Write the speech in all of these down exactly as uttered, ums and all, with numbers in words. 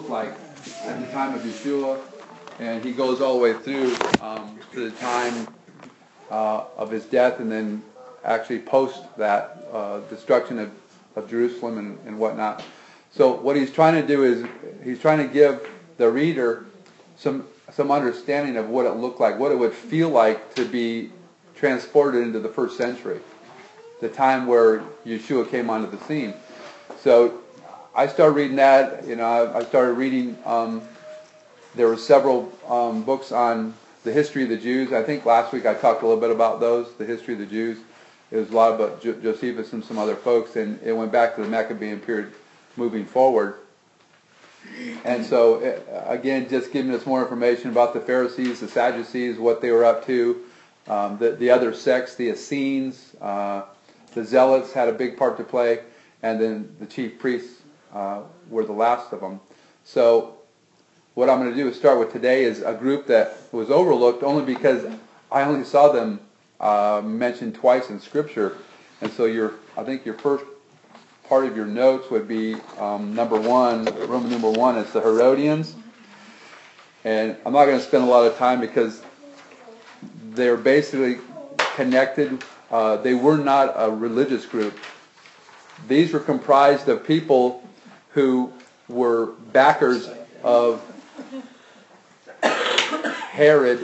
looked like at the time of Yeshua, and he goes all the way through um, to the time uh, of his death, and then actually post that uh, destruction of, of Jerusalem and, and whatnot. So what he's trying to do is he's trying to give the reader some some understanding of what it looked like, what it would feel like to be transported into the first century, the time where Yeshua came onto the scene. So I started reading that. You know, I, I started reading. Um, there were several um, books on the history of the Jews. I think last week I talked a little bit about those, the history of the Jews. It was a lot about jo- Josephus and some other folks, and it went back to the Maccabean period moving forward. And so, again, just giving us more information about the Pharisees, the Sadducees, what they were up to, um, the, the other sects, the Essenes, uh, the Zealots had a big part to play, and then the chief priests uh, were the last of them. So what I'm going to do is start with today is a group that was overlooked only because I only saw them uh, mentioned twice in Scripture. And so your, I think your first part of your notes would be um, number one, Roman number one, it's the Herodians. And I'm not going to spend a lot of time because they're basically connected. Uh, they were not a religious group. These were comprised of people who were backers of Herod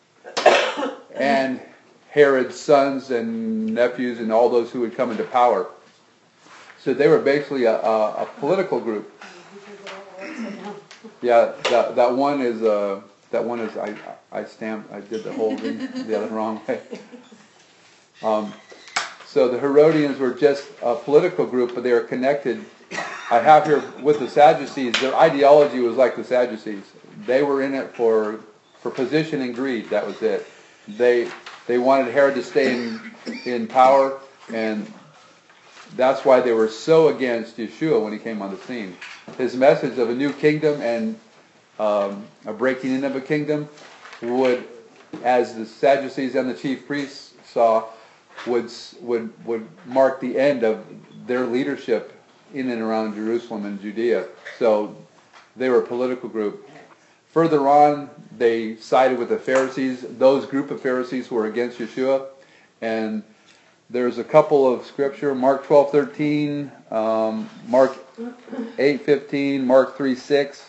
and Herod's sons and nephews and all those who would come into power. So they were basically a, a, a political group. Yeah, that that one is uh, that one is I I stamped I did the whole thing the other wrong way. Um, so the Herodians were just a political group, but they were connected. I have here with the Sadducees. Their ideology was like the Sadducees. They were in it for for position and greed. That was it. They they wanted Herod to stay in in power, and that's why they were so against Yeshua when he came on the scene. His message of a new kingdom and um, a breaking in of a kingdom would, as the Sadducees and the chief priests saw, would would would mark the end of their leadership in and around Jerusalem and Judea. So they were a political group. Further on, they sided with the Pharisees, those group of Pharisees who were against Yeshua, and there's a couple of scripture, Mark twelve thirteen, um, Mark eight fifteen, Mark three six.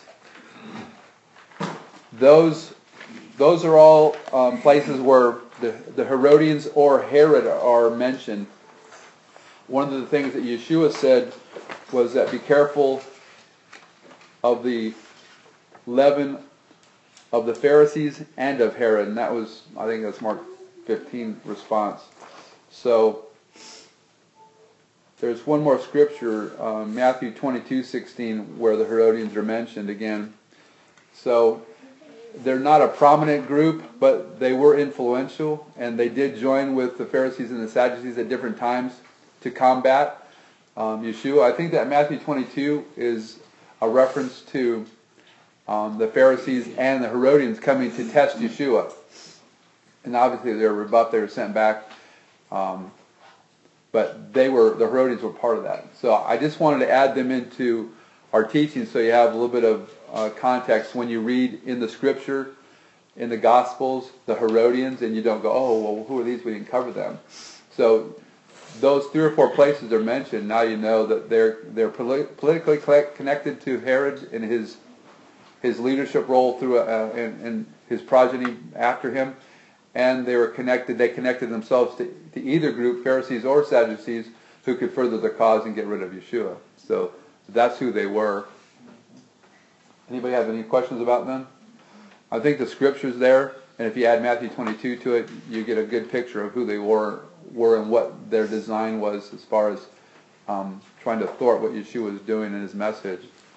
Those, those are all um, places where the, the Herodians or Herod are mentioned. One of the things that Yeshua said was that be careful of the leaven of the Pharisees and of Herod. And that was, I think that's Mark fifteen response. So there's one more scripture, uh, Matthew twenty-two sixteen, where the Herodians are mentioned again. So they're not a prominent group, but they were influential, and they did join with the Pharisees and the Sadducees at different times to combat um, Yeshua. I think that Matthew twenty-two is a reference to um, the Pharisees and the Herodians coming to test Yeshua. And obviously they were rebuffed, they were sent back. Um, but they were, the Herodians were part of that. So I just wanted to add them into our teaching so you have a little bit of uh, context when you read in the Scripture, in the Gospels, the Herodians, and you don't go, oh, well, who are these? We didn't cover them. So those three or four places are mentioned. Now you know that they're they're polit- politically connected to Herod and his his leadership role through uh, and, and his progeny after him. And they were connected, they connected themselves to, to either group, Pharisees or Sadducees, who could further the cause and get rid of Yeshua. So that's who they were. Anybody have any questions about them? I think the scripture's there, and if you add Matthew twenty-two to it, you get a good picture of who they were, were and what their design was as far as um, trying to thwart what Yeshua was doing in his message.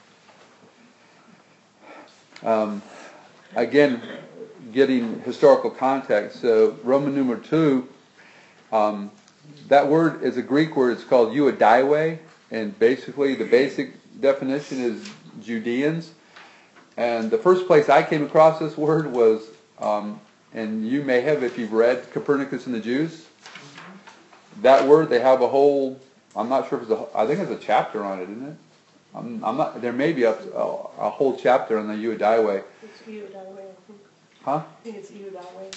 Um, again, getting historical context. So Roman numeral two, um, that word is a Greek word. It's called euodiwe, and basically the basic definition is Judeans. And the first place I came across this word was, um, and you may have if you've read Copernicus and the Jews. That word, they have a whole, I'm not sure if it's a, I think it's a chapter on it, isn't it? I'm, I'm not. There may be a, a, a whole chapter on the Uodaiwe. It's Uodaiwe, I think. Huh? I think it's Uodaiwe.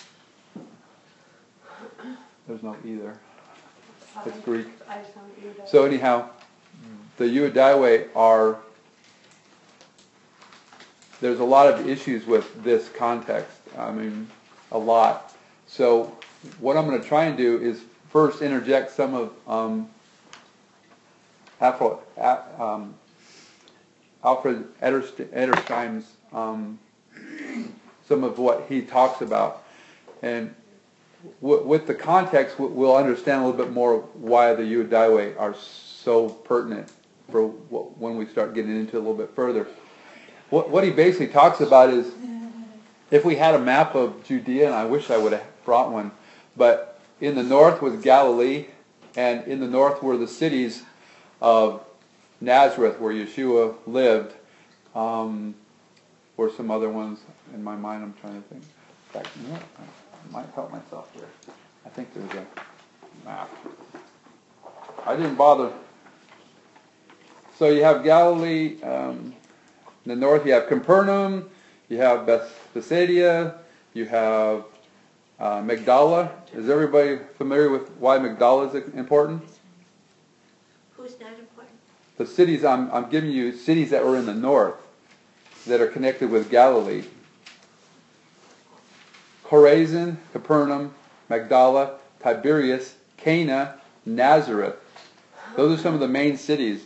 There's no either. I, It's Greek. I found Uodaiwe. So anyhow, the Uodaiwe are. There's a lot of issues with this context. I mean, a lot. So what I'm going to try and do is first interject some of um, Afro, um, Alfred Ederstein's, um, some of what he talks about. And w- with the context, we'll understand a little bit more why the Uodaiwe are so pertinent for w- when we start getting into it a little bit further. What, what he basically talks about is, if we had a map of Judea, and I wish I would have brought one, but in the north was Galilee, and in the north were the cities of Nazareth, where Yeshua lived. Um, were some other ones in my mind I'm trying to think. In fact, you know what? I might help myself here. I think there's a map. I didn't bother. So you have Galilee. Um, in the north you have Capernaum. You have Beth- Bethsaida. You have uh, Magdala. Is everybody familiar with why Magdala is important? Who's not important? The cities, I'm, I'm giving you cities that were in the north that are connected with Galilee. Chorazin, Capernaum, Magdala, Tiberias, Cana, Nazareth. Those are some of the main cities.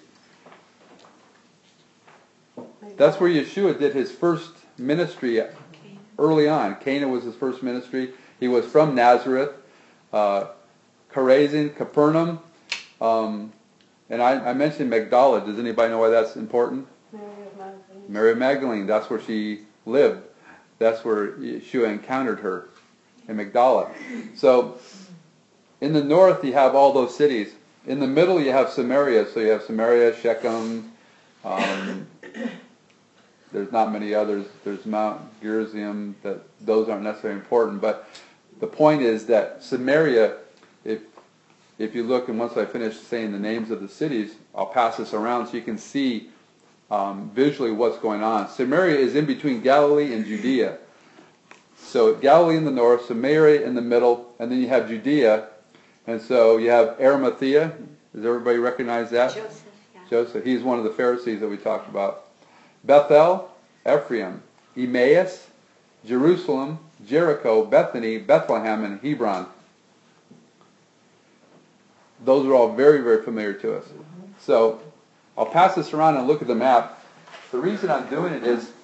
That's where Yeshua did his first ministry early on. Cana was his first ministry. He was from Nazareth. Uh, Chorazin, Capernaum. Um, and I, I mentioned Magdala. Does anybody know why that's important? Mary of Magdalene. Mary of Magdalene. That's where she lived. That's where Yeshua encountered her, in Magdala. So, in the north you have all those cities. In the middle you have Samaria. So you have Samaria, Shechem. Um, there's not many others. There's Mount Gerizim. That those aren't necessarily important. But the point is that Samaria, if if you look, and once I finish saying the names of the cities, I'll pass this around so you can see um, visually what's going on. Samaria is in between Galilee and Judea. So Galilee in the north, Samaria in the middle, and then you have Judea. And so you have Arimathea. Does everybody recognize that? Joseph, yeah. Joseph. He's one of the Pharisees that we talked about. Bethel, Ephraim, Emmaus, Jerusalem, Jericho, Bethany, Bethlehem, and Hebron. Those are all very, very familiar to us. So I'll pass this around and look at the map. The reason I'm doing it is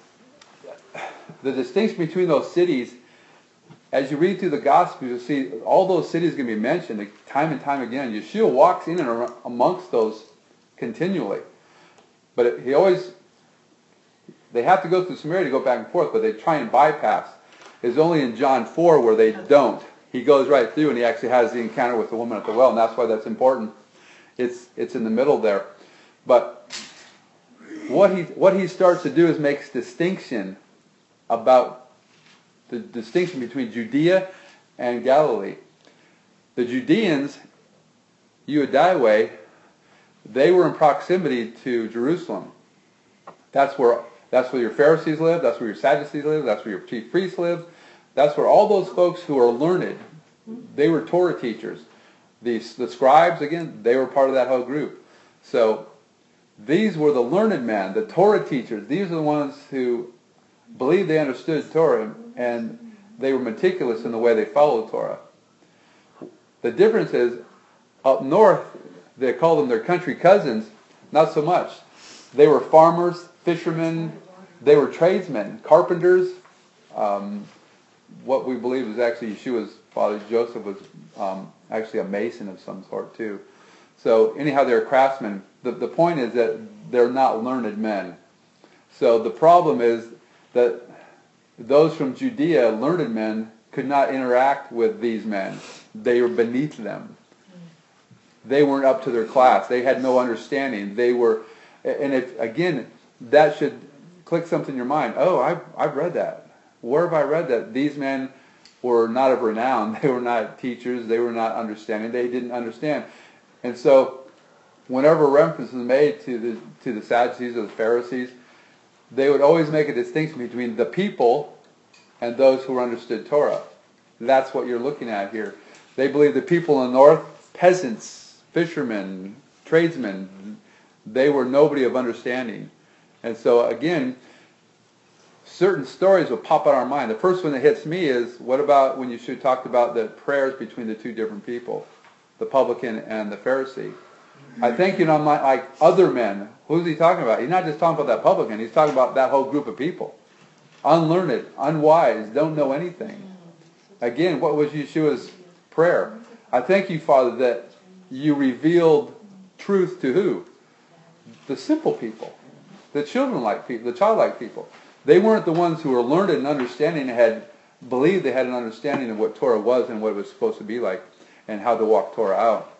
the distinction between those cities. As you read through the Gospels, you'll see all those cities going to be mentioned time and time again. Yeshua walks in and amongst those continually. But it, he always, they have to go through Samaria to go back and forth, but they try and bypass. It's only in John four where they don't. He goes right through and he actually has the encounter with the woman at the well, and that's why that's important. It's it's in the middle there. But what he what he starts to do is makes distinction about the distinction between Judea and Galilee. The Judeans, Uodaiwe, they were in proximity to Jerusalem. That's where that's where your Pharisees lived, that's where your Sadducees lived, that's where your chief priests lived. That's where all those folks who are learned, they were Torah teachers. The, the scribes, again, they were part of that whole group. So these were the learned men, the Torah teachers. These are the ones who believed they understood Torah, and they were meticulous in the way they followed Torah. The difference is, up north, they called them their country cousins. Not so much. They were farmers, fishermen, they were tradesmen, carpenters. Um, what we believe is actually Yeshua's father, Joseph, was um, actually a mason of some sort too. So anyhow, they're craftsmen. The, the point is that they're not learned men. So the problem is that those from Judea, learned men, could not interact with these men. They were beneath them. They weren't up to their class. They had no understanding. They were, and if, again, that should click something in your mind. Oh, I've, I've read that. Where have I read that? These men were not of renown. They were not teachers. They were not understanding. They didn't understand. And so whenever reference is made to the to the Sadducees or the Pharisees, they would always make a distinction between the people and those who understood Torah. That's what you're looking at here. They believe the people in the north, peasants, fishermen, tradesmen, they were nobody of understanding. And so again, certain stories will pop out of our mind. The first one that hits me is, what about when Yeshua talked about the prayers between the two different people, the publican and the Pharisee? I think, you know, my, like other men, who's he talking about? He's not just talking about that publican, he's talking about that whole group of people. Unlearned, unwise, don't know anything. Again, what was Yeshua's prayer? I thank you, Father, that you revealed truth to who? The simple people, the children-like people, the childlike people. They weren't the ones who were learned and understanding and had believed they had an understanding of what Torah was and what it was supposed to be like and how to walk Torah out.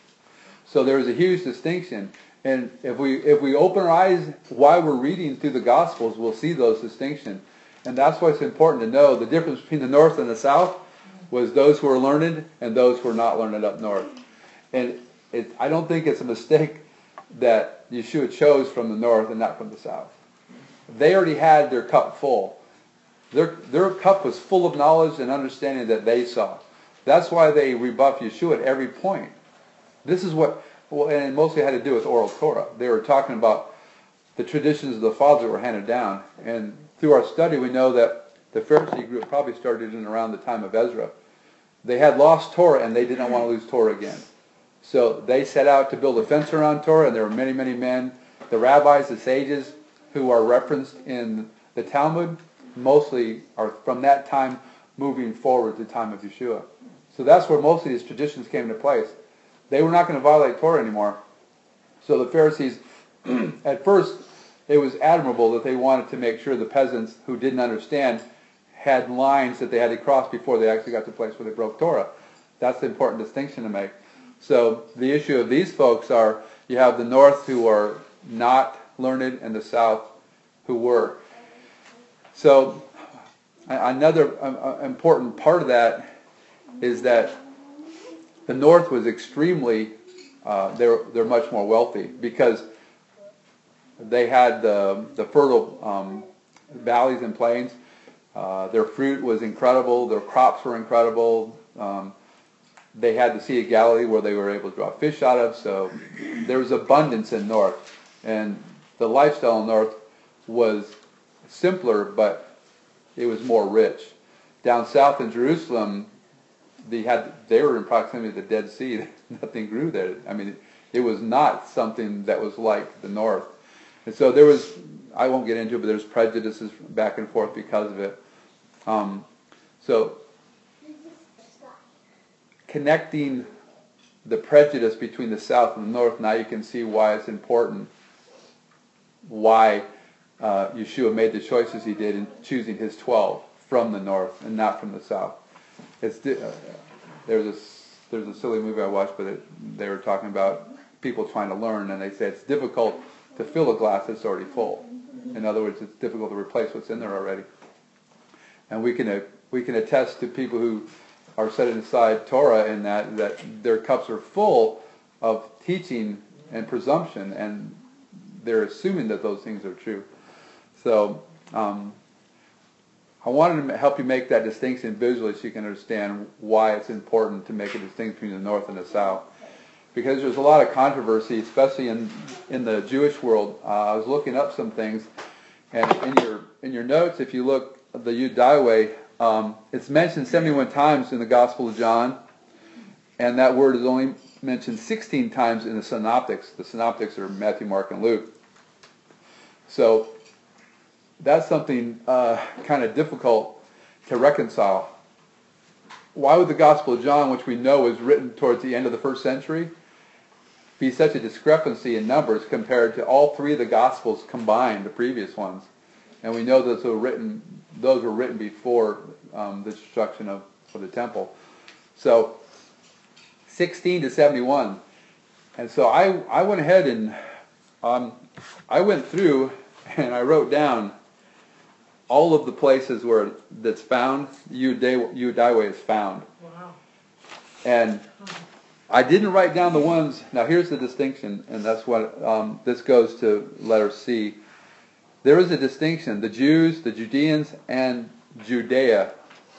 So there is a huge distinction. And if we if we open our eyes while we're reading through the Gospels, we'll see those distinctions. And that's why it's important to know the difference between the north and the south was those who were learned and those who were not learned up north. And it, I don't think it's a mistake that Yeshua chose from the north and not from the south. They already had their cup full. Their, their cup was full of knowledge and understanding that they saw. That's why they rebuffed Yeshua at every point. This is what, well, and it mostly had to do with oral Torah. They were talking about the traditions of the fathers that were handed down. And through our study, we know that the Pharisee group probably started in around the time of Ezra. They had lost Torah and they did not want to lose Torah again. So they set out to build a fence around Torah, and there were many, many men, the rabbis, the sages, who are referenced in the Talmud, mostly are from that time moving forward to the time of Yeshua. So that's where most of these traditions came into place. They were not going to violate Torah anymore. So the Pharisees, at first, it was admirable that they wanted to make sure the peasants who didn't understand had lines that they had to cross before they actually got to the place where they broke Torah. That's the important distinction to make. So the issue of these folks are, you have the north who are not learned and the south who were. So another uh, important part of that is that the north was extremely, uh, they're, they're much more wealthy because they had the, the fertile um, valleys and plains. Uh, their fruit was incredible. Their crops were incredible. Um, they had the Sea of Galilee where they were able to draw fish out of. So there was abundance in north. And the lifestyle in north was simpler, but it was more rich. Down south in Jerusalem, they had they were in proximity to the Dead Sea. Nothing grew there. I mean, it, it was not something that was like the north. And so there was, I won't get into it, but there's prejudices back and forth because of it. Um, so connecting the prejudice between the south and the north, now you can see why it's important, why uh, Yeshua made the choices he did in choosing his twelve from the north and not from the south. It's uh, there's a there's a silly movie I watched, but it, they were talking about people trying to learn, and they say it's difficult to fill a glass that's already full. In other words, it's difficult to replace what's in there already. And we can uh, we can attest to people who are setting aside Torah in that that their cups are full of teaching and presumption, and they're assuming that those things are true. So um, I wanted to help you make that distinction visually so you can understand why it's important to make a distinction between the north and the south. Because there's a lot of controversy, especially in in the Jewish world. Uh, I was looking up some things, and in your in your notes, if you look at the Yud Daiwei, um, it's mentioned seventy-one times in the Gospel of John, and that word is only mentioned sixteen times in the Synoptics. The Synoptics are Matthew, Mark, and Luke. So that's something uh, kind of difficult to reconcile. Why would the Gospel of John, which we know was written towards the end of the first century, be such a discrepancy in numbers compared to all three of the Gospels combined, the previous ones? And we know those were written; those were written before um, the destruction of, of the temple. So sixteen to seventy-one, and so I I went ahead and um, I went through and I wrote down all of the places where that's found, Yud Daiwei is found. Wow. And I didn't write down the ones. Now here's the distinction, and that's what um, this goes to letter C. There is a distinction: the Jews, the Judeans, and Judea.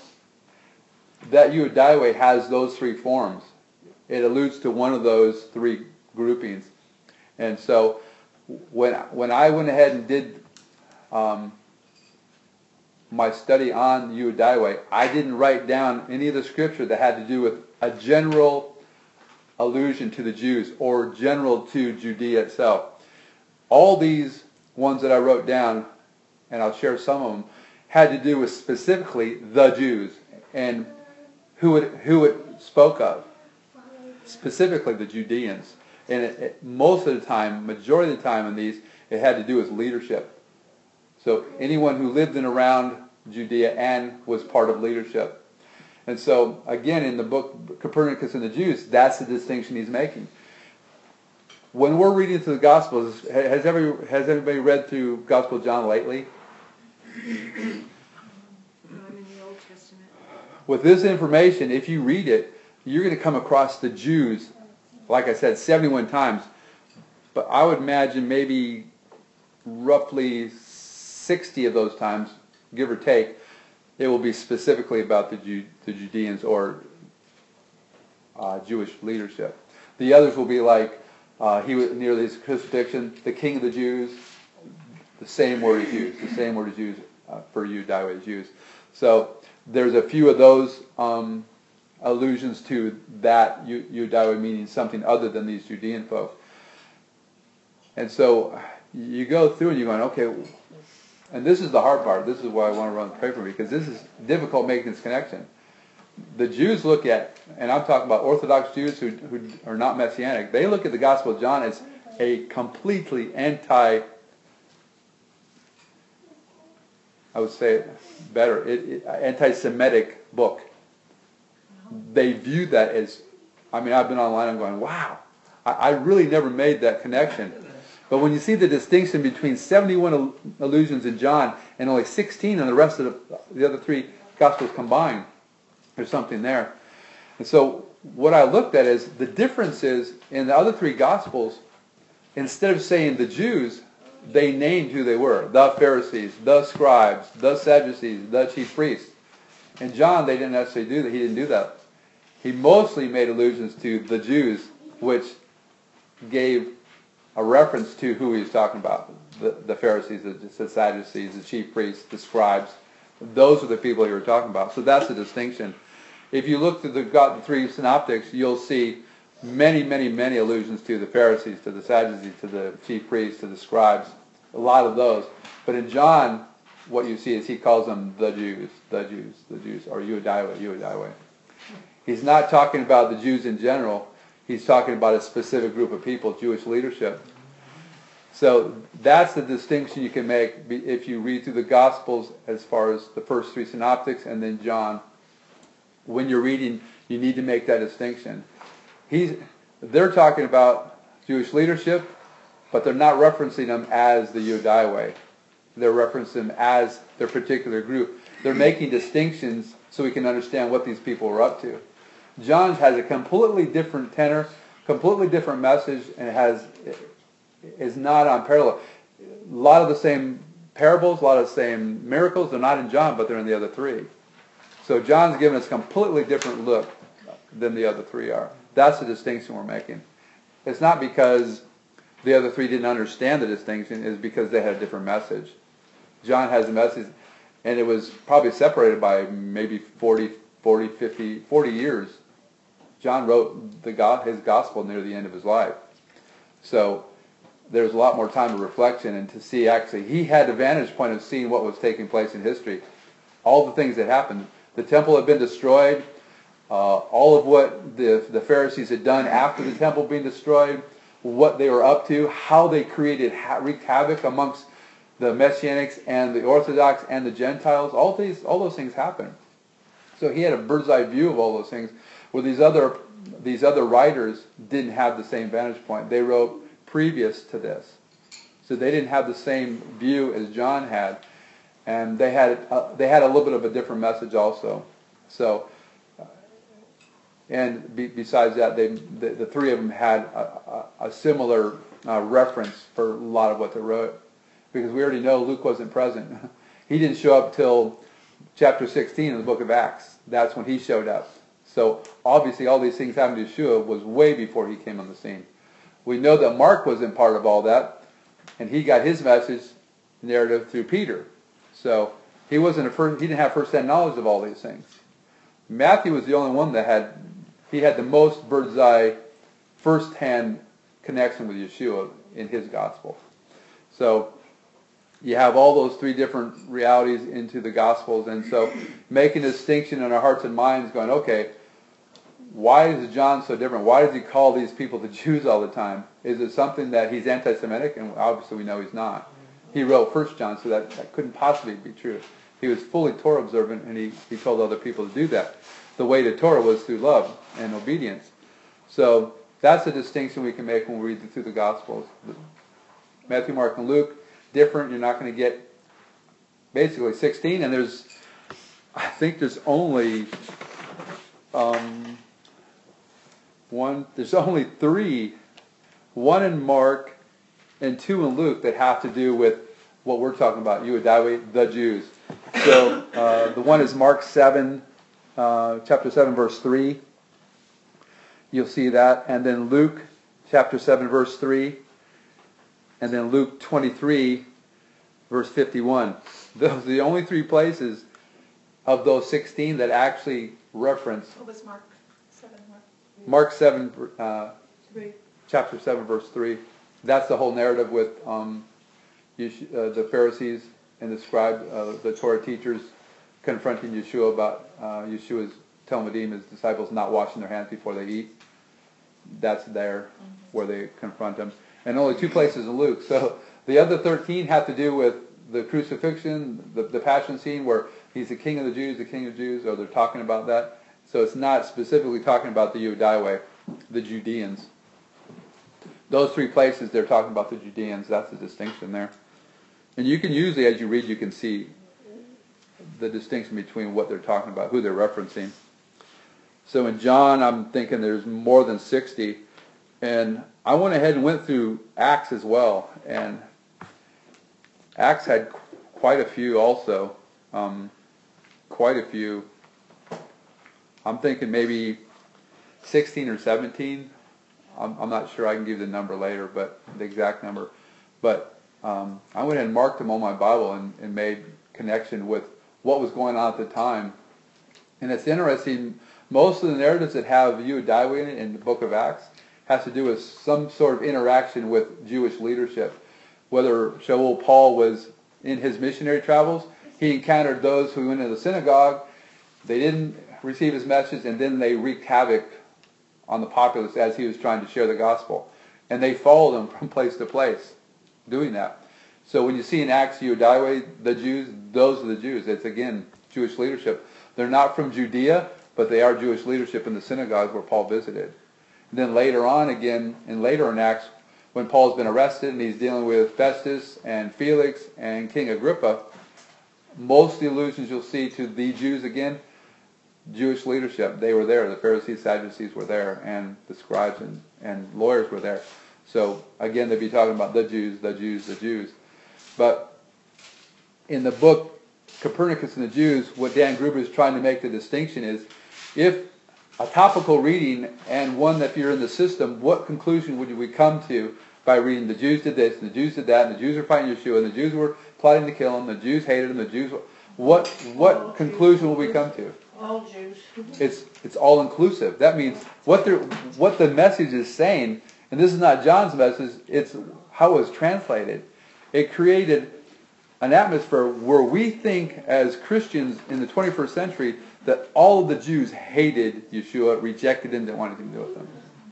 That Euodiae has those three forms. It alludes to one of those three groupings, and so when when I went ahead and did um, my study on Euodiae, I didn't write down any of the scripture that had to do with a general allusion to the Jews or general to Judea itself. All these ones that I wrote down, and I'll share some of them, had to do with specifically the Jews and who it, who it spoke of, specifically the Judeans. And it, it, most of the time, majority of the time in these, it had to do with leadership. So anyone who lived in around Judea and was part of leadership. And so, again, in the book Copernicus and the Jews, that's the distinction he's making. When we're reading through the Gospels, has every has anybody read through Gospel of John lately? I'm in the Old Testament. With this information, if you read it, you're going to come across the Jews, like I said, seventy-one times. But I would imagine maybe roughly sixty of those times, give or take, it will be specifically about the, Ju- the Judeans or uh, Jewish leadership. The others will be like, uh, he was near his crucifixion, the King of the Jews, the same word is used, the same word is used uh, for Euodiae is used. So there's a few of those um, allusions to that Euodiae meaning something other than these Judean folk. And so you go through and you're going, okay, and this is the hard part. This is why I want to run the paper, because this is difficult making this connection. The Jews look at, and I'm talking about Orthodox Jews who, who are not Messianic, they look at the Gospel of John as a completely anti, I would say it better, it, it, anti-Semitic book. They view that as, I mean, I've been online, I'm going, wow, I, I really never made that connection. But when you see the distinction between seventy-one allusions in John and only sixteen in the rest of the, the other three Gospels combined, there's something there. And so what I looked at is the difference is in the other three Gospels, instead of saying the Jews, they named who they were. The Pharisees, the scribes, the Sadducees, the chief priests. In John, they didn't necessarily do that. He didn't do that. He mostly made allusions to the Jews, which gave a reference to who he was talking about. The, the Pharisees, the, the Sadducees, the chief priests, the scribes. Those are the people he was talking about. So that's the distinction. If you look through the, the three synoptics, you'll see many, many, many allusions to the Pharisees, to the Sadducees, to the chief priests, to the scribes. A lot of those. But in John, what you see is he calls them the Jews, the Jews, the Jews, or Euodiae, Euodiae. He's not talking about the Jews in general. He's talking about a specific group of people, Jewish leadership. So that's the distinction you can make if you read through the Gospels as far as the first three synoptics and then John. When you're reading, you need to make that distinction. He's, they're talking about Jewish leadership, but they're not referencing them as the Euodiae. They're referencing them as their particular group. They're making distinctions so we can understand what these people are up to. John has a completely different tenor, completely different message, and it has is not on parallel. A lot of the same parables, a lot of the same miracles. They're not in John, but they're in the other three. So John's giving us a completely different look than the other three are. That's the distinction we're making. It's not because the other three didn't understand the distinction. It's because they had a different message. John has a message, and it was probably separated by maybe forty, forty, fifty, forty years. John wrote the God, his gospel near the end of his life. So there's a lot more time of reflection and to see actually, he had the vantage point of seeing what was taking place in history. All the things that happened. The temple had been destroyed. Uh, all of what the, the Pharisees had done after the temple being destroyed. What they were up to. How they created, wreaked havoc amongst the Messianics and the Orthodox and the Gentiles. All these, all those things happened. So he had a bird's eye view of all those things. Where these other these other writers didn't have the same vantage point. They wrote previous to this. So they didn't have the same view as John had. And they had uh, they had a little bit of a different message also. So uh, And be, besides that, they the, the three of them had a, a, a similar uh, reference for a lot of what they wrote, because we already know Luke wasn't present. He didn't show up till chapter sixteen in the book of Acts. That's when he showed up. So obviously all these things happened to Yeshua was way before he came on the scene. We know that Mark wasn't part of all that, and he got his message narrative through Peter. So he wasn't a first, he didn't have first-hand knowledge of all these things. Matthew was the only one that had, he had the most bird's eye, first-hand connection with Yeshua in his gospel. So you have all those three different realities into the Gospels, and so making a distinction in our hearts and minds, going, okay, why is John so different? Why does he call these people the Jews all the time? Is it something that he's anti-Semitic? And obviously we know he's not. He wrote First John, so that, that couldn't possibly be true. He was fully Torah observant, and he, he told other people to do that. The way to Torah was through love and obedience. So that's a distinction we can make when we read through the Gospels. Matthew, Mark, and Luke, different. You're not going to get basically sixteen, and there's, I think there's only um, one. There's only three, one in Mark and two in Luke that have to do with what we're talking about. Yudawi, the Jews. So uh, the one is Mark seven, uh, chapter seven, verse three. You'll see that, and then Luke chapter seven, verse three. And then Luke twenty-three, verse fifty-one. Those are the only three places of those sixteen that actually reference. What was Mark seven? Mark seven, uh, Three. chapter seven, verse three. That's the whole narrative with um, Yesh- uh, the Pharisees and the scribes, uh, the Torah teachers, confronting Yeshua about uh, Yeshua's Talmudim, his disciples, not washing their hands before they eat. That's there where they confront him. And only two places in Luke. So the other thirteen have to do with the crucifixion, the, the passion scene where he's the king of the Jews, the king of Jews, or they're talking about that. So it's not specifically talking about the Yudaiwe, the Judeans. Those three places they're talking about the Judeans. That's the distinction there. And you can usually, as you read, you can see the distinction between what they're talking about, who they're referencing. So in John, I'm thinking there's more than sixty. And I went ahead and went through Acts as well, and Acts had quite a few also, um, quite a few. I'm thinking maybe sixteen or seventeen. I'm, I'm not sure. I can give the number later, but the exact number. But um, I went ahead and marked them on my Bible and, and made connection with what was going on at the time. And it's interesting. Most of the narratives that have Yudawi in it in the book of Acts has to do with some sort of interaction with Jewish leadership. Whether Shaul Paul was in his missionary travels, he encountered those who went into the synagogue, they didn't receive his message, and then they wreaked havoc on the populace as he was trying to share the gospel. And they followed him from place to place doing that. So when you see in Acts Yudaiwe, the Jews, those are the Jews. It's again Jewish leadership. They're not from Judea, but they are Jewish leadership in the synagogues where Paul visited. And then later on again, and later in Acts, when Paul's been arrested and he's dealing with Festus and Felix and King Agrippa, most of the allusions you'll see to the Jews again, Jewish leadership, they were there. The Pharisees, Sadducees were there, and the scribes and, and lawyers were there. So again, they'd be talking about the Jews, the Jews, the Jews. But in the book Copernicus and the Jews, what Dan Gruber is trying to make the distinction is, if a topical reading and one that if you're in the system, what conclusion would we come to by reading the Jews did this, and the Jews did that, and the Jews were fighting Yeshua, and the Jews were plotting to kill him, the Jews hated him, the Jews were, what what All conclusion Jews. will we come to? All Jews. It's it's all inclusive. That means what the what the message is saying, and this is not John's message, it's how it was translated. It created an atmosphere where we think as Christians in the twenty-first century that all of the Jews hated Yeshua, rejected him, didn't want anything to do with him.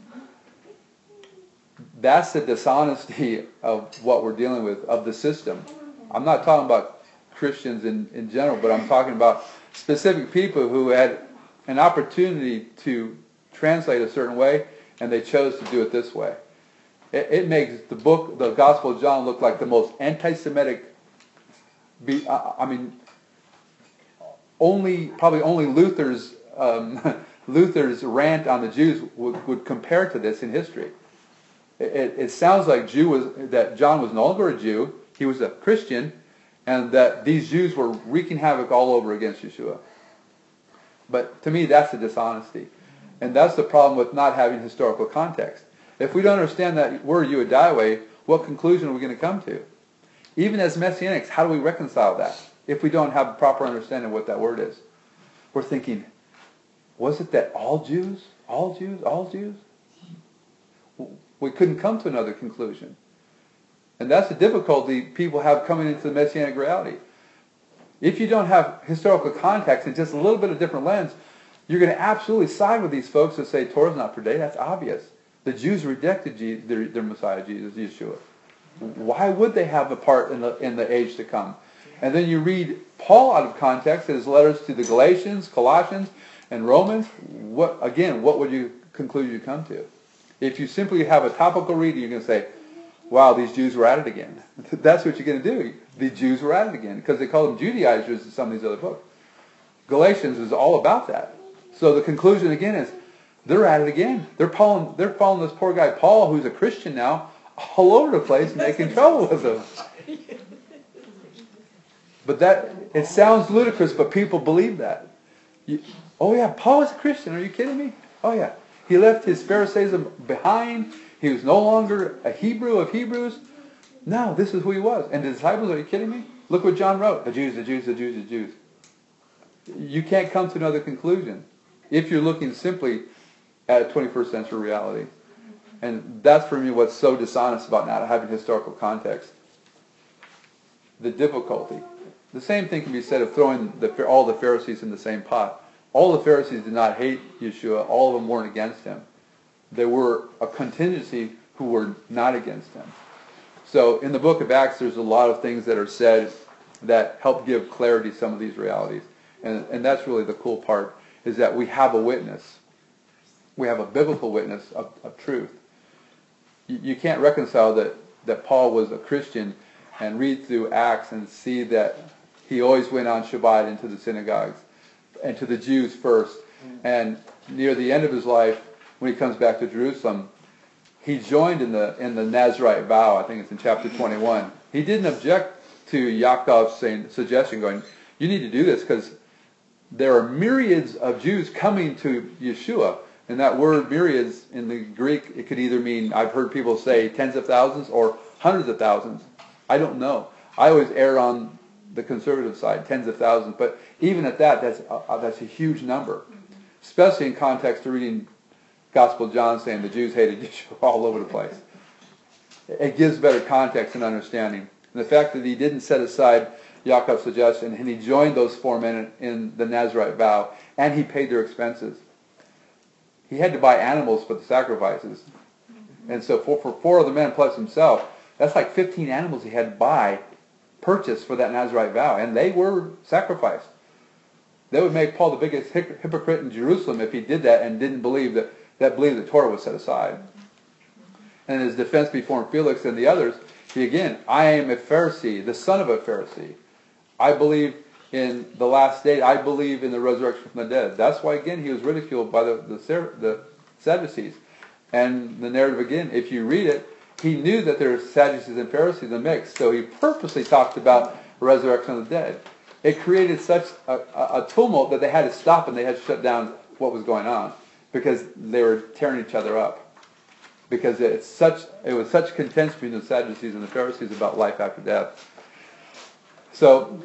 That's the dishonesty of what we're dealing with, of the system. I'm not talking about Christians in, in general, but I'm talking about specific people who had an opportunity to translate a certain way, and they chose to do it this way. It, it makes the book, the Gospel of John, look like the most anti-Semitic. Be, I, I mean, only probably only Luther's um, Luther's rant on the Jews would, would compare to this in history. It, it, it sounds like Jew was, that John was no longer a Jew, he was a Christian, and that these Jews were wreaking havoc all over against Yeshua. But to me, that's a dishonesty. And that's the problem with not having historical context. If we don't understand that word Yudawe, what conclusion are we going to come to? Even as Messianics, how do we reconcile that if we don't have a proper understanding of what that word is? We're thinking, was it that all Jews, all Jews, all Jews? We couldn't come to another conclusion. And that's the difficulty people have coming into the Messianic reality. If you don't have historical context and just a little bit of different lens, you're going to absolutely side with these folks that say Torah's not per day. That's obvious. The Jews rejected Jesus, their, their Messiah, Jesus, Yeshua. Why would they have a part in the in the age to come? And then you read Paul out of context, his letters to the Galatians, Colossians, and Romans. What again? What would you conclude you come to? If you simply have a topical reading, you're going to say, "Wow, these Jews were at it again." That's what you're going to do. The Jews were at it again because they call them Judaizers in some of these other books. Galatians is all about that. So the conclusion again is, they're at it again. They're following, they're following this poor guy Paul, who's a Christian now, all over the place, making trouble with them. But that, it sounds ludicrous, but people believe that. You, oh yeah, Paul was a Christian. Are you kidding me? Oh yeah. He left his Pharisaism behind. He was no longer a Hebrew of Hebrews. No, this is who he was. And the disciples, are you kidding me? Look what John wrote. The Jews, the Jews, the Jews, the Jews. You can't come to another conclusion if you're looking simply at a twenty-first century reality. And that's for me what's so dishonest about not having historical context. The difficulty. The same thing can be said of throwing the, all the Pharisees in the same pot. All the Pharisees did not hate Yeshua. All of them weren't against him. There were a contingency who were not against him. So in the book of Acts, there's a lot of things that are said that help give clarity to some of these realities. And, and that's really the cool part, is that we have a witness. We have a biblical witness of, of truth. You, you can't reconcile that, that Paul was a Christian and read through Acts and see that he always went on Shabbat into the synagogues and to the Jews first. And near the end of his life, when he comes back to Jerusalem, he joined in the in the Nazarite vow. I think it's in chapter twenty-one. He didn't object to Yaakov's saying, suggestion, going, you need to do this because there are myriads of Jews coming to Yeshua. And that word myriads in the Greek, it could either mean, I've heard people say tens of thousands or hundreds of thousands. I don't know. I always err on the conservative side, tens of thousands. But even at that, that's a, that's a huge number. Especially in context to reading Gospel of John saying the Jews hated Yeshua all over the place. It gives better context and understanding. And the fact that he didn't set aside Yaakov's suggestion and he joined those four men in, in the Nazarite vow and he paid their expenses. He had to buy animals for the sacrifices. And so for, for four of the men plus himself, that's like fifteen animals he had to buy, purchase for that Nazarite vow. And they were sacrificed. That would make Paul the biggest hypocrite in Jerusalem if he did that and didn't believe that, that believed that Torah was set aside. And in his defense before Felix and the others, he again, I am a Pharisee, the son of a Pharisee. I believe in the last day. I believe in the resurrection from the dead. That's why, again, he was ridiculed by the, the, the Sadducees. And the narrative, again, if you read it, he knew that there were Sadducees and Pharisees in the mix, so he purposely talked about the resurrection of the dead. It created such a, a, a tumult that they had to stop and they had to shut down what was going on because they were tearing each other up. Because it's such, it was such contention between the Sadducees and the Pharisees about life after death. So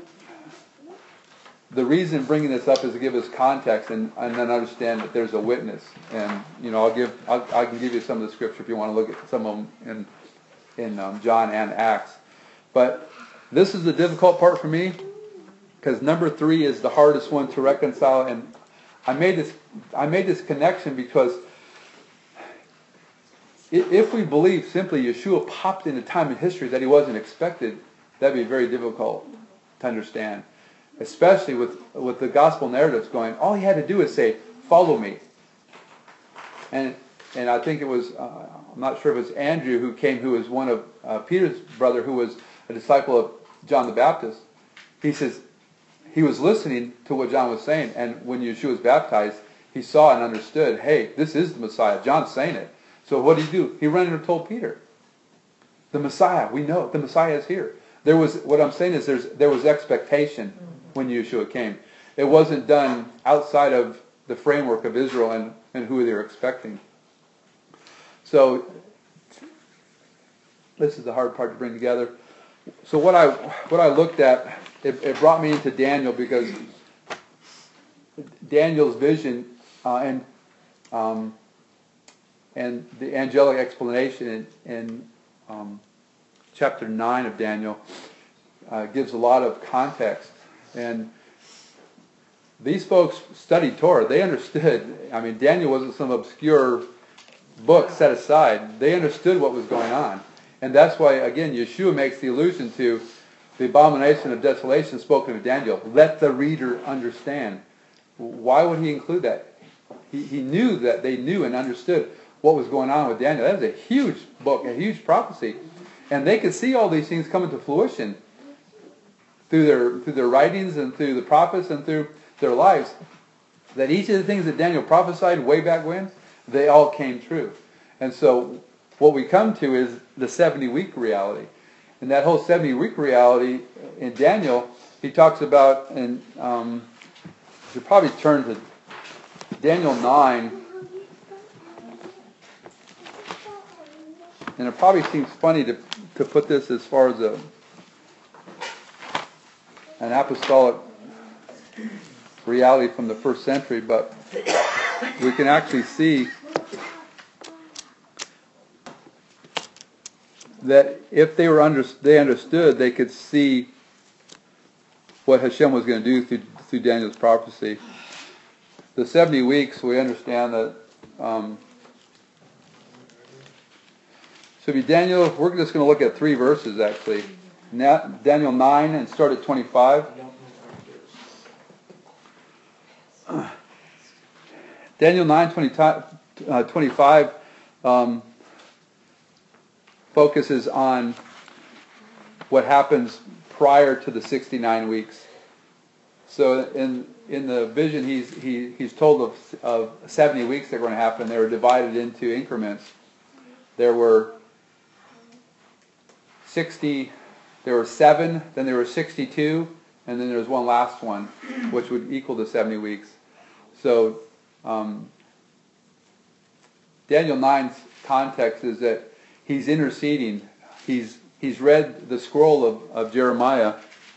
the reason bringing this up is to give us context and, and then understand that there's a witness. And you know, I'll give, I'll, I can give you some of the scripture if you want to look at some of them in in um, John and Acts. But this is the difficult part for me because number three is the hardest one to reconcile. And I made this, I made this connection because if we believe simply Yeshua popped in a time in history that he wasn't expected, that'd be very difficult to understand. Especially with, with the gospel narratives going, all he had to do is say, follow me. And and I think it was, uh, I'm not sure if it was Andrew who came, who was one of uh, Peter's brother, who was a disciple of John the Baptist. He says, he was listening to what John was saying, and when Yeshua was baptized, he saw and understood, hey, this is the Messiah. John's saying it. So what did he do? He ran and told Peter, the Messiah, we know, the Messiah is here. There was, what I'm saying is there's, there was expectation when Yeshua came. It wasn't done outside of the framework of Israel and, and who they were expecting. So, this is the hard part to bring together. So what I what I looked at, it, it brought me into Daniel, because Daniel's vision uh, and um, and the angelic explanation in, in um, chapter nine of Daniel uh, gives a lot of context. And these folks studied Torah. They understood. I mean, Daniel wasn't some obscure book set aside. They understood what was going on. And that's why, again, Yeshua makes the allusion to the abomination of desolation spoken of Daniel. Let the reader understand. Why would he include that? He, he knew that they knew and understood what was going on with Daniel. That was a huge book, a huge prophecy. And they could see all these things coming to fruition through their, through their writings and through the prophets and through their lives. That each of the things that Daniel prophesied way back when, they all came true. And so what we come to is the seventy-week reality. And that whole seventy-week reality in Daniel, he talks about, and um, you should probably turn to Daniel nine. And it probably seems funny to, to put this as far as a an apostolic reality from the first century, but we can actually see that if they were under, they understood, they could see what Hashem was going to do through, through Daniel's prophecy. The seventy weeks, we understand that. Um, so be Daniel. We're just going to look at three verses actually. Now, Daniel nine and start at twenty-five. Daniel nine twenty, uh, twenty-five. Um, focuses on what happens prior to the sixty-nine weeks. So in in the vision, he's he he's told of, of seventy weeks that are going to happen. They were divided into increments. There were sixty. There were seven. Then there were sixty-two, and then there was one last one, which would equal the seventy weeks. So um, Daniel nine's context is that he's interceding. He's he's read the scroll of, of Jeremiah,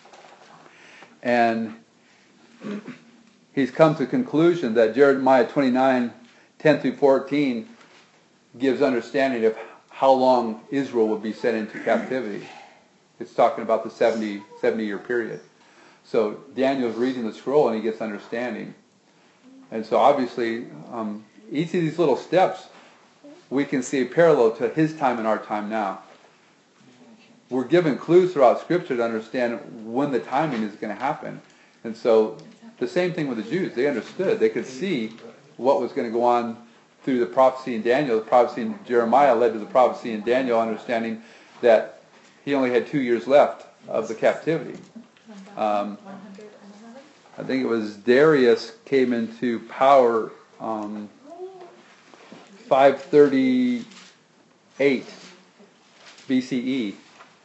and he's come to the conclusion that Jeremiah twenty-nine, ten through fourteen gives understanding of how long Israel would be sent into captivity. It's talking about the seventy, seventy year period. So Daniel's reading the scroll and he gets understanding. And so obviously, um, each of these little steps, we can see a parallel to his time and our time now. We're given clues throughout Scripture to understand when the timing is going to happen. And so the same thing with the Jews. They understood. They could see what was going to go on through the prophecy in Daniel. The prophecy in Jeremiah led to the prophecy in Daniel, understanding that he only had two years left of the captivity. Um, I think it was Darius came into power um, five thirty-eight B C E.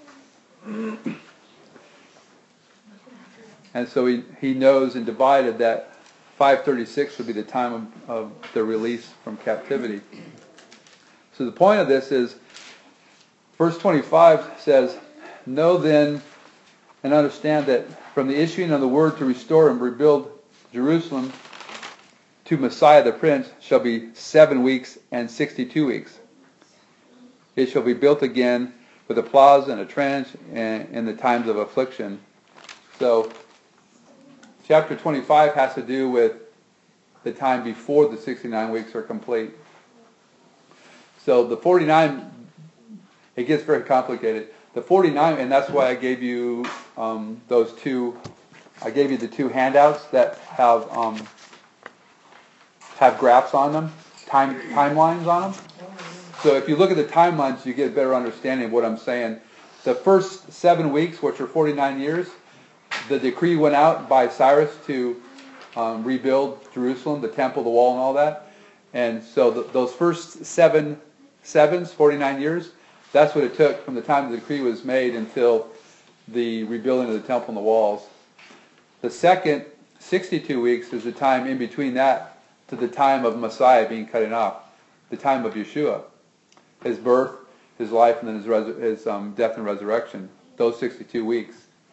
And so he, he knows and divided that five thirty-six would be the time of, of the release from captivity. So the point of this is, verse twenty-five says, know then and understand that from the issuing of the word to restore and rebuild Jerusalem to Messiah the Prince shall be seven weeks and sixty-two weeks. It shall be built again with a plaza and a trench and in the times of affliction. So chapter twenty-five has to do with the time before the sixty-nine weeks are complete. So the forty-nine, it gets very complicated. The forty-nine, and that's why I gave you um, those two, I gave you the two handouts that have um, have graphs on them, time timelines on them. So if you look at the timelines, you get a better understanding of what I'm saying. The first seven weeks, which are forty-nine years, the decree went out by Cyrus to um, rebuild Jerusalem, the temple, the wall, and all that. And so the, those first seven sevens, forty-nine years, that's what it took from the time the decree was made until the rebuilding of the temple and the walls. The second sixty-two weeks is the time in between that to the time of Messiah being cut off, the time of Yeshua, his birth, his life, and then his, res- his um, death and resurrection, those sixty-two weeks.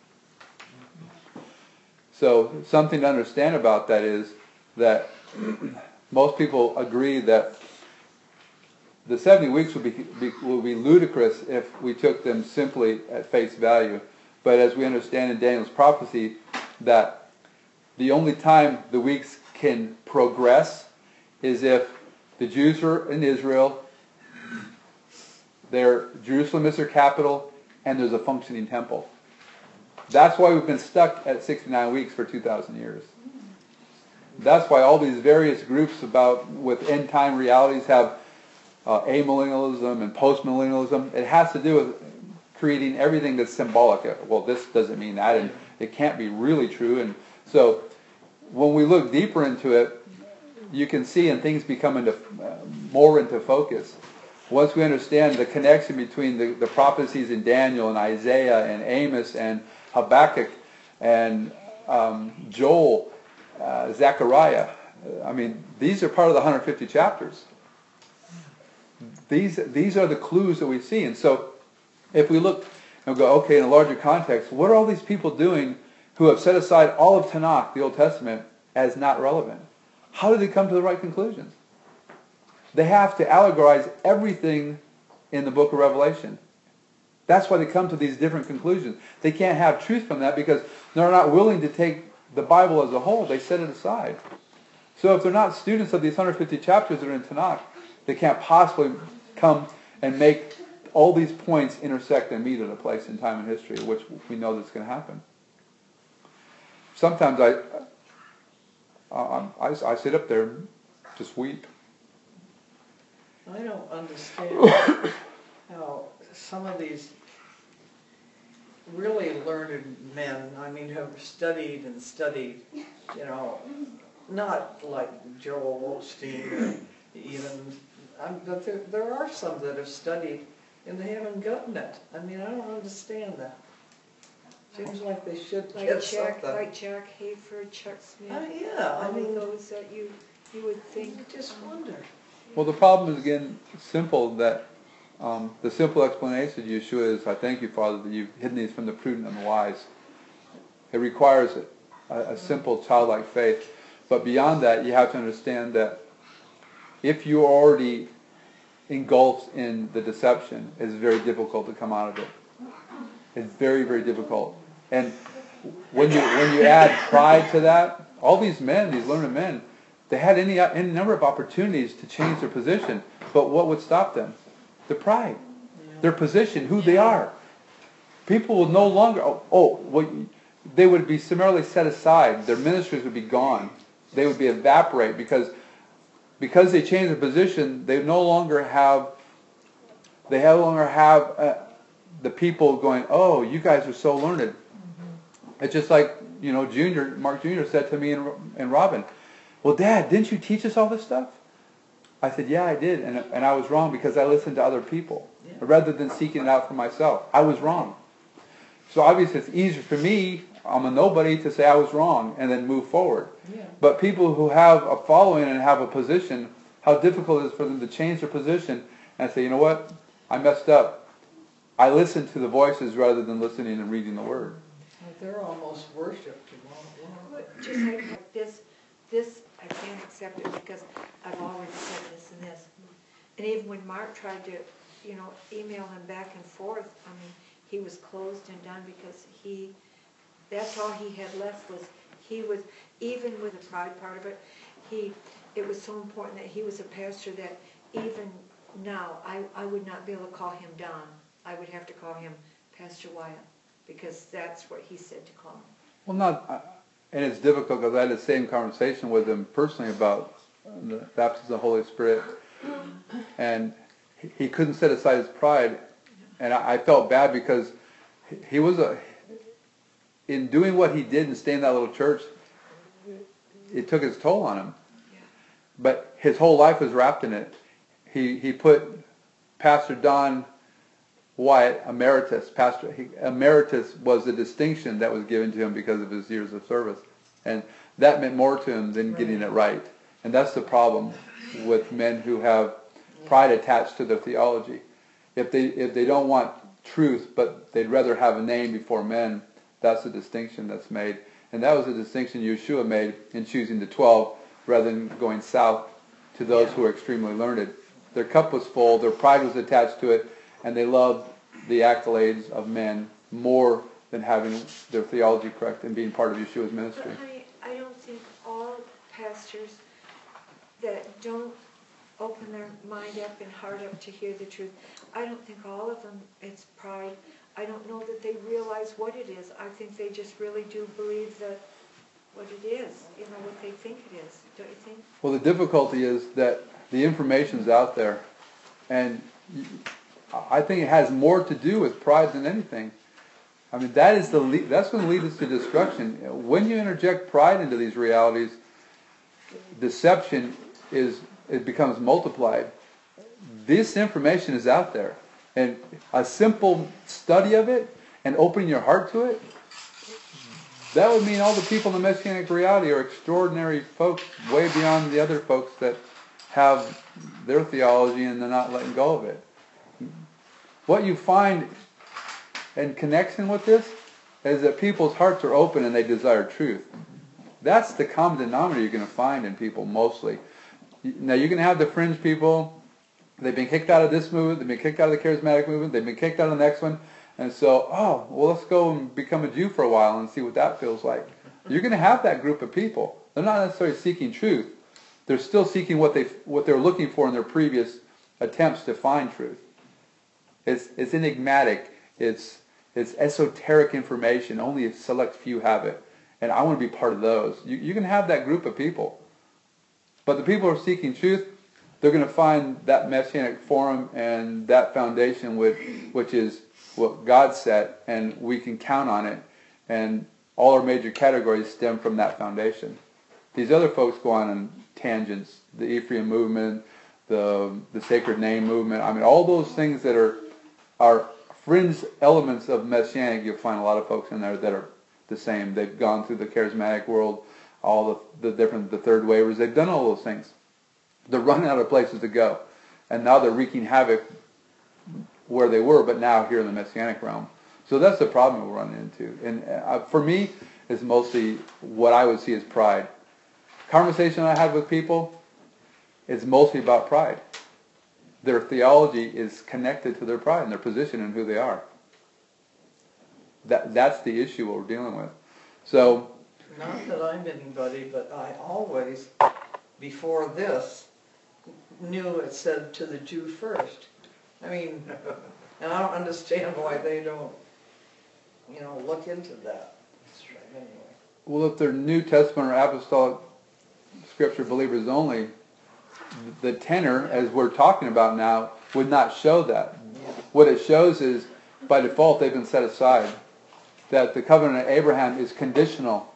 So something to understand about that is that most people agree that the seventy weeks would be, be, would be ludicrous if we took them simply at face value. But as we understand in Daniel's prophecy, that the only time the weeks can progress is if the Jews are in Israel, their Jerusalem is their capital, and there's a functioning temple. That's why we've been stuck at sixty-nine weeks for two thousand years. That's why all these various groups about with end time realities have uh, amillennialism and postmillennialism. It has to do with creating everything that's symbolic. Well, this doesn't mean that, and it can't be really true. And so when we look deeper into it, you can see and things become into uh, more into focus. Once we understand the connection between the, the prophecies in Daniel and Isaiah and Amos and Habakkuk and um, Joel, uh, Zechariah, I mean, these are part of the one hundred fifty chapters. These, these are the clues that we see. And so if we look and go, okay, in a larger context, what are all these people doing who have set aside all of Tanakh, the Old Testament, as not relevant? How did they come to the right conclusions? They have to allegorize everything in the book of Revelation. That's why they come to these different conclusions. They can't have truth from that because they're not willing to take the Bible as a whole. They set it aside. So if they're not students of these one hundred fifty chapters that are in Tanakh, they can't possibly come and make all these points intersect and meet at a place in time and history, which we know that's going to happen. Sometimes I, I, I, I sit up there and just weep. I don't understand how some of these really learned men, I mean, who have studied and studied, you know, not like Joel Osteen or even, um, but there, there are some that have studied and they haven't gotten it. I mean, I don't understand that. Seems like they should Like get Jack, something. like Jack Hayford, Chuck Smith. Oh, yeah, I all mean, of those that you, you would think. I just wonder. Well, the problem is, again, simple, that um, the simple explanation of Yeshua is, I thank you, Father, that you've hidden these from the prudent and the wise. It requires a, a simple, childlike faith. But beyond that, you have to understand that if you're already engulfed in the deception, it's very difficult to come out of it. It's very, very difficult. And when you when you add pride to that, all these men, these learned men, they had any any number of opportunities to change their position, but what would stop them? The pride, their position, who they are. People will no longer, oh, oh well, they would be summarily set aside. Their ministries would be gone. They would be evaporate because because they changed their position. They no longer have. They no longer have uh, the people going, oh, you guys are so learned. Mm-hmm. It's just like, you know, Junior, Mark Junior said to me and, and Robin, well, Dad, didn't you teach us all this stuff? I said, yeah, I did, and, and I was wrong because I listened to other people yeah. rather than seeking it out for myself. I was wrong. So obviously it's easier for me, I'm a nobody, to say I was wrong and then move forward. Yeah. But people who have a following and have a position, how difficult it is for them to change their position and say, you know what, I messed up. I listened to the voices rather than listening and reading the Word. They're almost worshipped. Just like this, this I can't accept it because I've already said this and this. And even when Mark tried to, you know, email him back and forth, I mean, he was closed and done because he, that's all he had left was, he was, even with the pride part of it, he, it was so important that he was a pastor that even now, I, I would not be able to call him Don. I would have to call him Pastor Wyatt because that's what he said to call him. Well, not, uh, and it's difficult because I had the same conversation with him personally about the baptism of the Holy Spirit, and he, he couldn't set aside his pride, and I, I felt bad because he, he was a, in doing what he did and staying in that little church, it took its toll on him. Yeah. But his whole life was wrapped in it. He he put Pastor Don Wyatt emeritus. Pastor he, emeritus was a distinction that was given to him because of his years of service, and that meant more to him than getting it right. And that's the problem with men who have pride attached to their theology. If they if they don't want truth, but they'd rather have a name before men, that's a distinction that's made. And that was a distinction Yeshua made in choosing the twelve rather than going south to those who are extremely learned. Their cup was full, their pride was attached to it, and they loved the accolades of men more than having their theology correct and being part of Yeshua's ministry. But honey, I don't think all pastors that don't open their mind up and heart up to hear the truth, I don't think all of them, it's pride. I don't know that they realize what it is. I think they just really do believe that what it is, you know, what they think it is. Don't you think? Well, the difficulty is that the information's out there, and I think it has more to do with pride than anything. I mean, that is the le- that's going to lead us to destruction. When you interject pride into these realities, deception is it becomes multiplied. This information is out there, and a simple study of it and opening your heart to it, that would mean all the people in the Messianic reality are extraordinary folks, way beyond the other folks that have their theology and they're not letting go of it. What you find in connection with this is that people's hearts are open and they desire truth. That's the common denominator you're going to find in people mostly. Now you're going to have the fringe people. They've been kicked out of this movement. They've been kicked out of the charismatic movement. They've been kicked out of the next one. And so, oh, well, let's go and become a Jew for a while and see what that feels like. You're going to have that group of people. They're not necessarily seeking truth. They're still seeking what they what they're looking for in their previous attempts to find truth. It's it's enigmatic. It's it's esoteric information. Only a select few have it, and I want to be part of those. You you can have that group of people, but the people who are seeking truth, they're going to find that Messianic forum and that foundation, which which is what God set, and we can count on it. And all our major categories stem from that foundation. These other folks go on in tangents. The Ephraim movement, the the Sacred Name movement. I mean, all those things that are are fringe elements of Messianic. You'll find a lot of folks in there that are the same. They've gone through the charismatic world, all the, the different the third waivers. They've done all those things. They're running out of places to go, and now they're wreaking havoc where they were, but now here in the Messianic realm. So that's the problem we're running into. And uh, for me, it's mostly what I would see as pride. Conversation I had with people, it's mostly about pride. Their theology is connected to their pride and their position and who they are. That that's the issue what we're dealing with. So, Not that I'm anybody, but I always, before this, knew it said to the Jew first. I mean, and I don't understand why they don't, you know, look into that. Anyway. well, if they're New Testament or Apostolic Scripture believers only, the tenor, as we're talking about now, would not show that. Yeah. What it shows is, by default, they've been set aside. That the covenant of Abraham is conditional.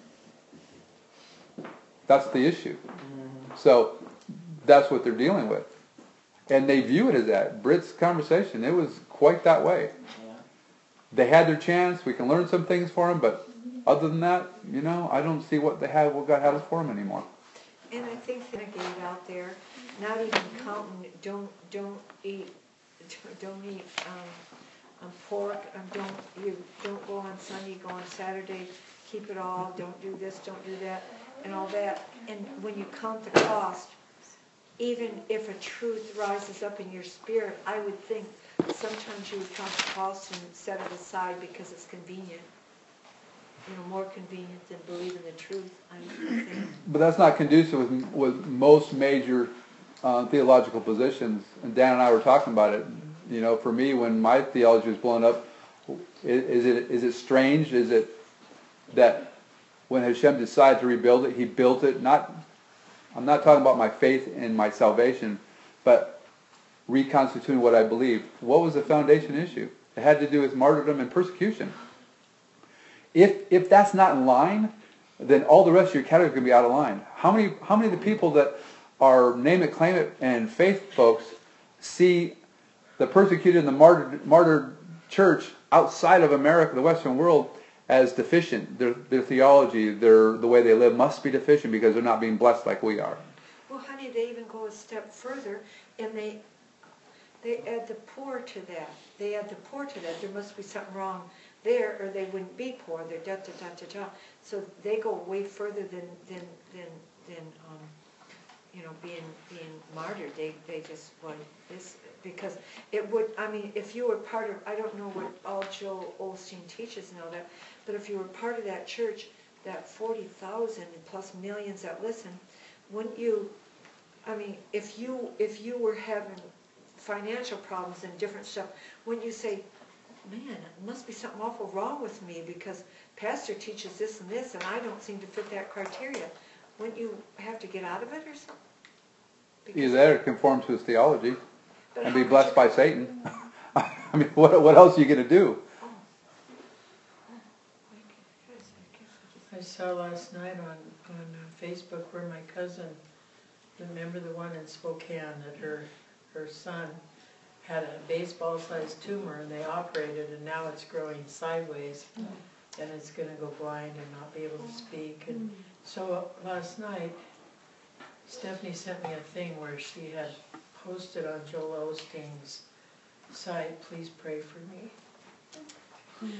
That's the issue. Mm-hmm. So, that's what they're dealing with. And they view it as that. Britt's conversation, it was quite that way. Yeah. They had their chance. We can learn some things for them, but other than that, you know, I don't see what they have, what God had for them anymore. And I think that gate out there, not even counting, don't don't eat, don't eat um, um, pork. Um, don't you don't go on Sunday, go on Saturday. Keep it all. Don't do this. Don't do that, and all that. And when you count the cost, even if a truth rises up in your spirit, I would think sometimes you would count the cost and set it aside because it's convenient. You know, more convenient than believing the truth, I think. But that's not conducive with, with most major uh, theological positions. And Dan and I were talking about it. You know, for me, when my theology was blown up, is, is it is it strange? Is it that when Hashem decided to rebuild it, He built it? Not, I'm not talking about my faith in my salvation, but reconstituting what I believe. What was the foundation issue? It had to do with martyrdom and persecution. If if that's not in line then all the rest of your category is going to be out of line. How many, how many of the people that are name it, claim it, and faith folks see the persecuted and the martyred, martyred church outside of America, the Western world, as deficient? Their, their theology, their the way they live must be deficient because they're not being blessed like we are. Well, honey, they even go a step further, and they they add the poor to that. They add the poor to that. There must be something wrong there, or they wouldn't be poor. They're da da da da da. So they go way further than than than than um, you know, being being martyred. They they just want this because it would. I mean, if you were part of, I don't know what all Joel Osteen teaches and all that, but if you were part of that church, that forty thousand plus millions that listen, wouldn't you? I mean, if you if you were having financial problems and different stuff, wouldn't you say, man, it must be something awful wrong with me because pastor teaches this and this and I don't seem to fit that criteria? Wouldn't you have to get out of it or something? Because Either that or conform to his theology but and how be would blessed you- by Satan. I mean, what what else are you going to do? Oh. Oh, I guess- I guess I just- I saw last night on, on uh, Facebook where my cousin, remember the one in Spokane, that her, her son had a baseball-sized tumor and they operated and now it's growing sideways and it's going to go blind and not be able to speak. And so uh, last night, Stephanie sent me a thing where she had posted on Joel Osteen's site, please pray for me.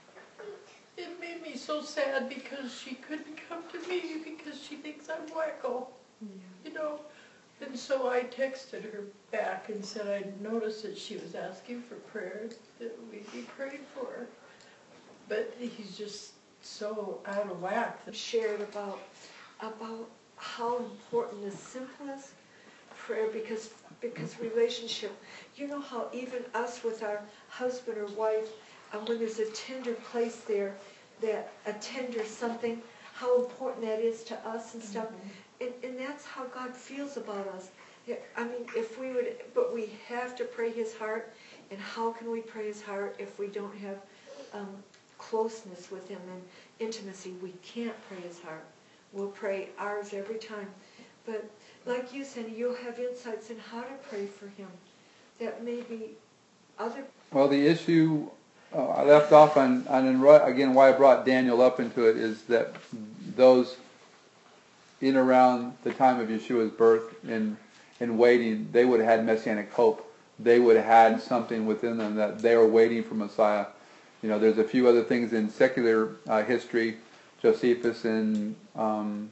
It made me so sad because she couldn't come to me because she thinks I'm wacko, you know. And so I texted her back and said I noticed that she was asking for prayer, that we be praying for her. But he's just so out of whack. that- shared about about how important the simplest prayer, because because relationship, you know how even us with our husband or wife, um, when there's a tender place there, that a tender something, how important that is to us and stuff, and, and that's how God feels about us. Yeah, I mean, if we would, but we have to pray His heart, and how can we pray His heart if we don't have um, closeness with Him and intimacy? We can't pray His heart. We'll pray ours every time. But like you said, you'll have insights in how to pray for Him that maybe other... Well, the issue uh, I left off on, on, again, why I brought Daniel up into it is that those in around the time of Yeshua's birth and, and waiting, they would have had messianic hope. They would have had something within them that they were waiting for Messiah. You know, there's a few other things in secular uh, history, Josephus and um,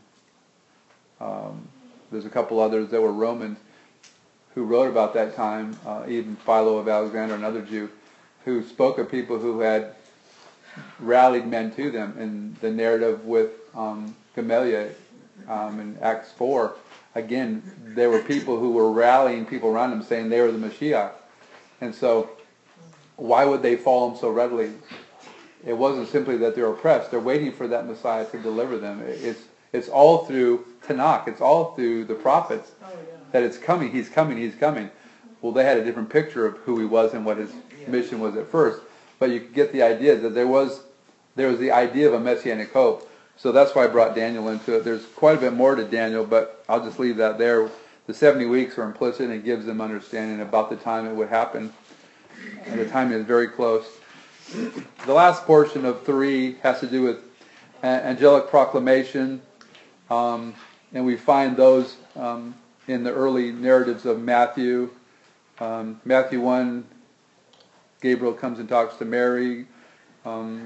um, there's a couple others that were Romans who wrote about that time, uh, even Philo of Alexandria, another Jew, who spoke of people who had rallied men to them. In the narrative with um, Gamaliel um, in Acts four, again, there were people who were rallying people around them saying they were the Mashiach. And so, why would they follow him so readily? It wasn't simply that they're oppressed. They're waiting for that Messiah to deliver them. It's it's all through Tanakh. It's all through the prophets Oh, yeah. that it's coming. He's coming. He's coming. Well, they had a different picture of who he was and what his mission was at first. But you get the idea that there was there was the idea of a messianic hope. So that's why I brought Daniel into it. There's quite a bit more to Daniel, but I'll just leave that there. The seventy weeks are implicit and it gives them understanding about the time it would happen. And the timing is very close. The last portion of three has to do with angelic proclamation. Um, and we find those um, in the early narratives of Matthew. Um, Matthew one, Gabriel comes and talks to Mary. Um,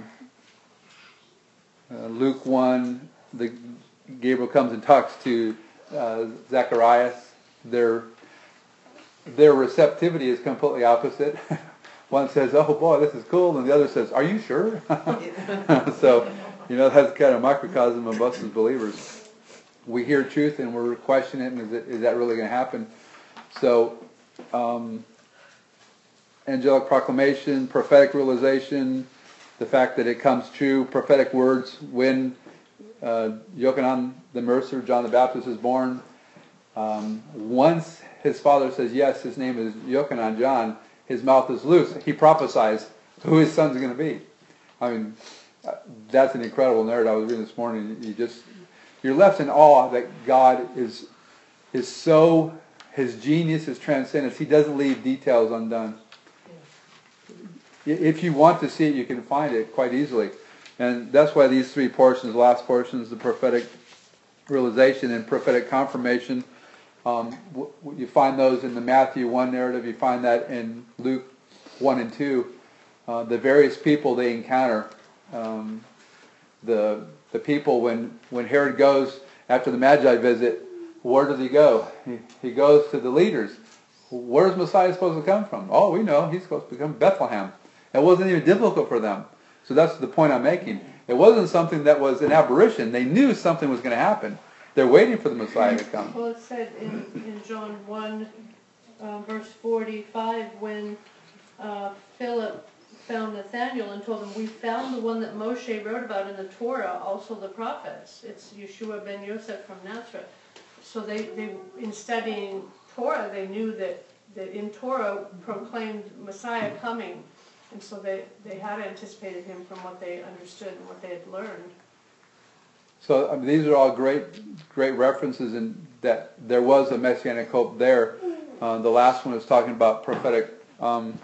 uh, Luke one, the, Gabriel comes and talks to uh, Zacharias. Their, their receptivity is completely opposite. One says, oh boy, this is cool, and the other says, are you sure? So, you know, that's kind of a microcosm of us as believers. We hear truth and we're questioning it, and is, it, is that really going to happen? So, um, angelic proclamation, prophetic realization, the fact that it comes true, prophetic words. When uh, Yochanan the Mercer, John the Baptist, is born, um, once his father says, yes, his name is Yochanan, John, his mouth is loose. He prophesies who his son's going to be. I mean, that's an incredible narrative I was reading this morning. You just, you're left in awe that God is, is so, his genius, his transcendence, he doesn't leave details undone. If you want to see it, you can find it quite easily. And that's why these three portions, the last portions, the prophetic realization and prophetic confirmation, um, w- you find those in the Matthew one narrative, you find that in Luke one and two. Uh, the various people they encounter, um, the the people when, when Herod goes after the Magi visit, where does he go? He, he goes to the leaders. Where's Messiah supposed to come from? Oh, we know, he's supposed to come from Bethlehem. It wasn't even difficult for them. So that's the point I'm making. It wasn't something that was an aberration. They knew something was going to happen. They're waiting for the Messiah to come. Well, it said in, in John one, uh, verse forty-five, when uh, Philip found Nathanael and told him, we found the one that Moshe wrote about in the Torah, also the prophets. It's Yeshua ben Yosef from Nazareth. So they, they in studying Torah, they knew that, that in Torah proclaimed Messiah coming. And so they, they had anticipated him from what they understood and what they had learned. So I mean, these are all great, great references in that there was a messianic hope there. Uh, the last one is talking about prophetic um,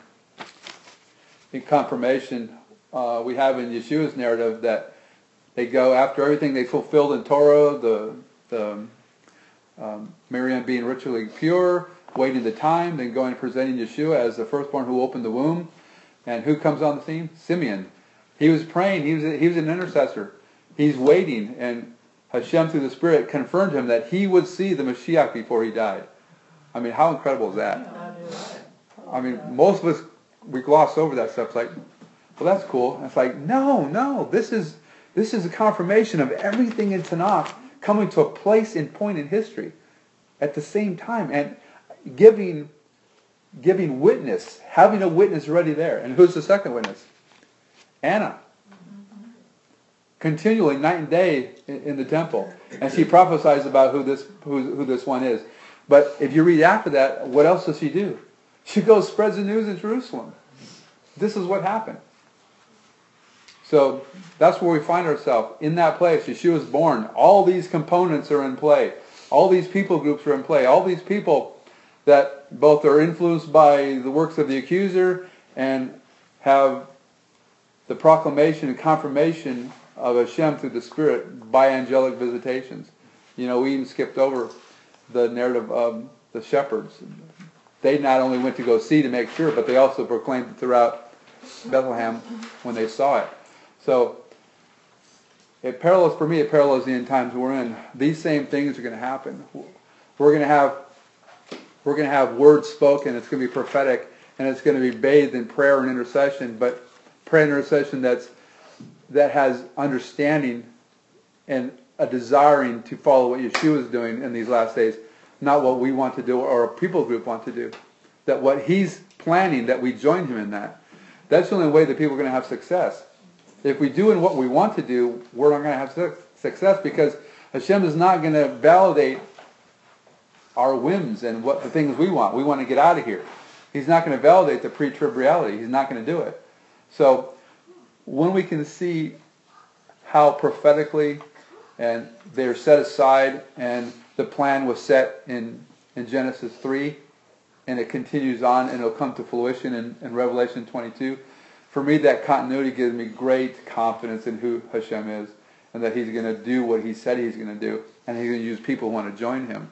in confirmation. Uh, we have in Yeshua's narrative that they go after everything they fulfilled in Torah, the, the um, Miriam being ritually pure, waiting the time, then going and presenting Yeshua as the firstborn who opened the womb. And who comes on the scene? Simeon. He was praying. He was a, he was an intercessor. He's waiting, and Hashem through the Spirit confirmed him that he would see the Mashiach before he died. I mean, how incredible is that? I mean, most of us, we gloss over that stuff. It's like, well, that's cool. And it's like, no, no. This is this is a confirmation of everything in Tanakh coming to a place and point in history at the same time, and giving. Giving witness, having a witness ready there. And who's the second witness? Anna. Continually, night and day, in, in the temple. And she prophesies about who this who, who this one is. But if you read after that, what else does she do? She goes, spreads the news in Jerusalem. This is what happened. So that's where we find ourselves, in that place. Yeshua was born. All these components are in play. All these people groups are in play. All these people that both are influenced by the works of the accuser and have the proclamation and confirmation of Hashem through the Spirit by angelic visitations. You know, we even skipped over the narrative of the shepherds. They not only went to go see to make sure, but they also proclaimed it throughout Bethlehem when they saw it. So it parallels, for me, it parallels the end times we're in. These same things are going to happen. We're going to have We're going to have words spoken. It's going to be prophetic, and it's going to be bathed in prayer and intercession. But prayer and intercession that's that has understanding and a desiring to follow what Yeshua is doing in these last days, not what we want to do or a people group want to do. That what he's planning, that we join him in that. That's the only way that people are going to have success. If we do in what we want to do, we're not going to have success because Hashem is not going to validate our whims and what the things we want. We want to get out of here. He's not going to validate the pre-trib reality. He's not going to do it. So when we can see how prophetically and they're set aside and the plan was set in, in Genesis three and it continues on and it'll come to fruition in, in Revelation twenty-two, for me that continuity gives me great confidence in who Hashem is and that he's going to do what he said he's going to do and he's going to use people who want to join him.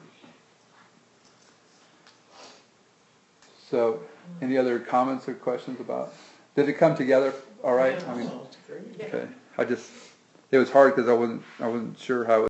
So, any other comments or questions about? Did it come together all right? I mean, okay. I just, it was hard because I wasn't, I wasn't sure how it